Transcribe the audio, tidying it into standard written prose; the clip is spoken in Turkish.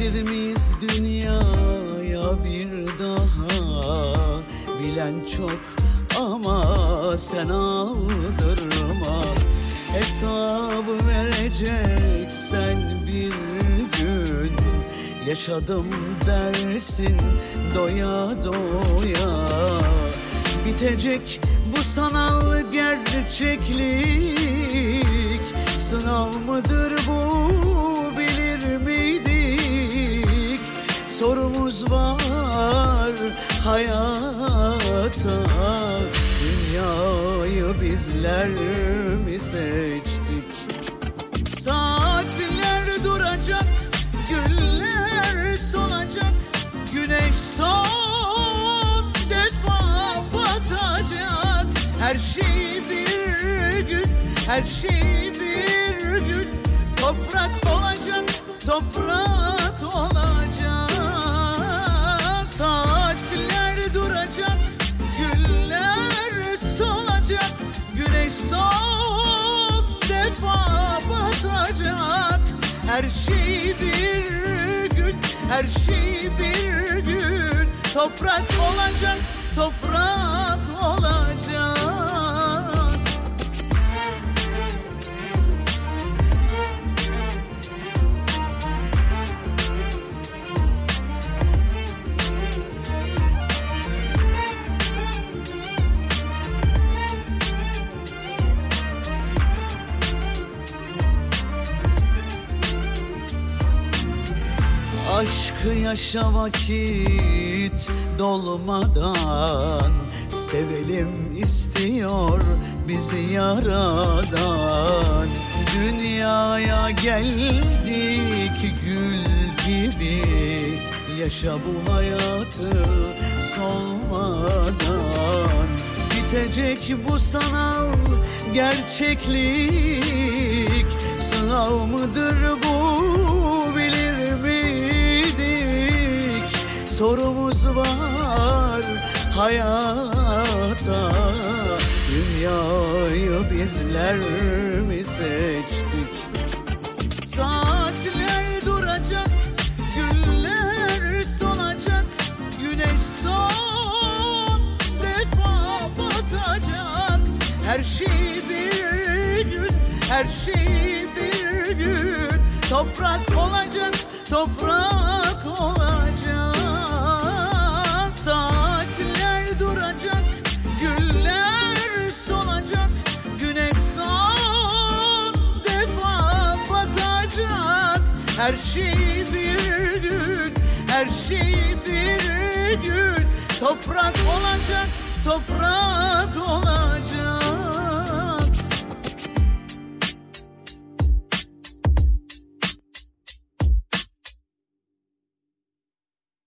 Gelir miyiz dünyaya bir daha? Bilen çok ama sen aldırma. Hesabı vereceksen bir gün, yaşadım dersin doya doya. Bitecek bu sanal gerçeklik, sınav mıdır bu bilir miydik? Sorumuz var hayata, dünyayı bizler mi seçtik? Saatler duracak, güller solacak, güneş son defa batacak. Her şey bir gün, her şey bir gün toprak olacak, toprak olacak. Saatler duracak, güller solacak, güneş son defa batacak. Her şey bir gün, her şey bir gün toprak olacak, toprak olacak. Aşkı yaşa vakit dolmadan, sevelim istiyor bizi yaradan. Dünyaya geldik gül gibi, yaşa bu hayatı solmadan. Bitecek bu sanal gerçeklik, sınav mıdır bu bilir miydik? Sorumuz var hayata, dünyayı bizler mi seçtik? Saatler duracak, güller solacak, güneş son defa batacak. Her şey bir gün, her şey bir gün toprak olacak, toprak olacak. Saatler duracak, güller solacak, güneş son defa batacak. Her şey bir gün, her şey bir gün toprak olacak, toprak olacak.